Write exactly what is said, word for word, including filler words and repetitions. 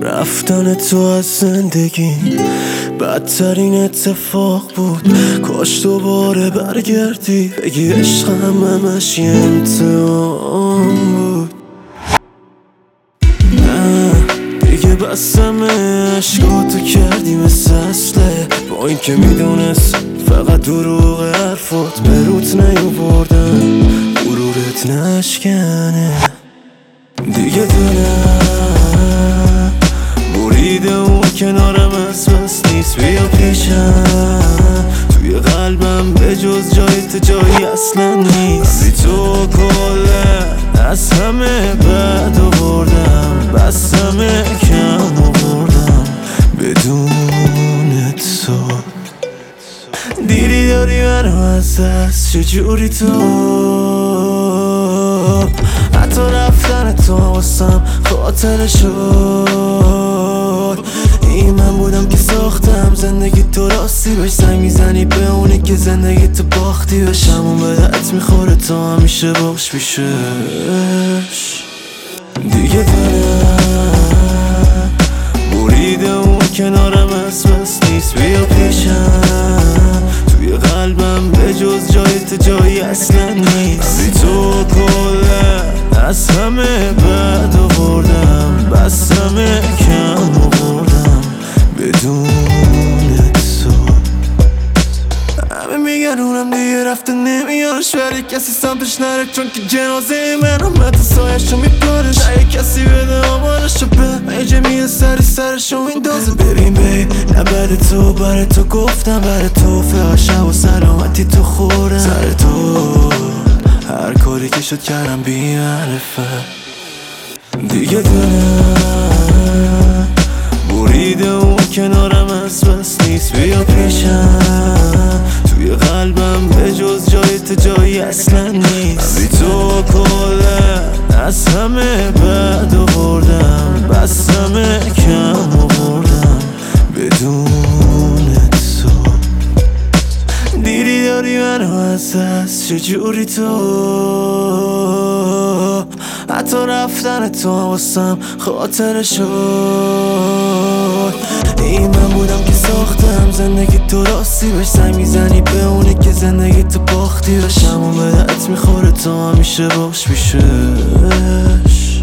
رفتن تو از زندگی بدترین اتفاق بود. کاش دوباره برگردی بگی عشقم همش یه امتحان بود. نه دیگه بسم عشقاتو کردی مثل اصله، با این که میدونست فقط دروغ حرفات به روت نیاوردن غرورت نشکنه. دیگه دلم بریده اون کنارم از بس نیست، بیا پیشم توی قلبم به جز جایت جایی اصلا نیست. بی تو کله از همه بد آوردم، بس همه کم آوردم بدون تو. دیری داری منو از دست چجوری تو، حتی رفتن تو واسم خاطر شد. این من بودم که ساختم زندگی تو راستی بهش زنگ میزنی به اونی که زندگی تو باختی بهش. همون به درد میخوره تو همیشه باش پیشش. دیگه دلم بریده اون کنارم از بس نیست، بیا پیشم توی قلبم به جز جایت جایی اصلا نیست. بی تو کله از همه بد آوردم، بس همه کم آوردم بدون تو. همه میگن اونم دیگه رفته نمیارش، ولی کسی سمتش نره چون که جنازه منم مت سایشو میپارش. نه کسی بده آمارشو به میجه میه سری سرشو میندازه. ببین بی نه بر تو بر تو گفتم، بر تو فقط شب و سلامتی تو خورم سر تو. هر کاری که شد کردم بی معرفه. دیگه دلم بریده اون کنارم از بس نیست، بیا پیشم توی قلبم به جز جایت جایی اصلا نیست. بی تو کله از همه بد آوردم، بس همه کم آوردم بدون تو. دیری داری منو از دست چجوری تو، حتی رفتن تو واسم خاطر شد. این من بودم که ساختم زندگی تو راستی بهش زنگ میزنی به اونی که زندگی تو باختی بهش. همون به درد میخوره تو همیشه باش پیشش.